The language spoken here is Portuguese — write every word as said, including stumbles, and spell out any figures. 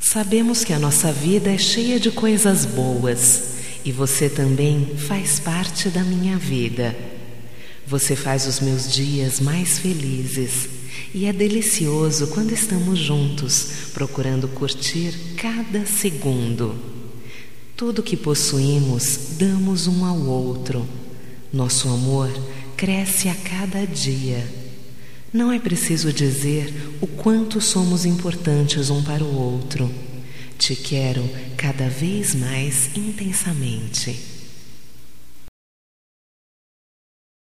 Sabemos que a nossa vida é cheia de coisas boas e você também faz parte da minha vida. Você faz os meus dias mais felizes e é delicioso quando estamos juntos, procurando curtir cada segundo. Tudo que possuímos damos um ao outro. Nosso amor cresce a cada dia. Não é preciso dizer o quanto somos importantes um para o outro. Te quero cada vez mais intensamente.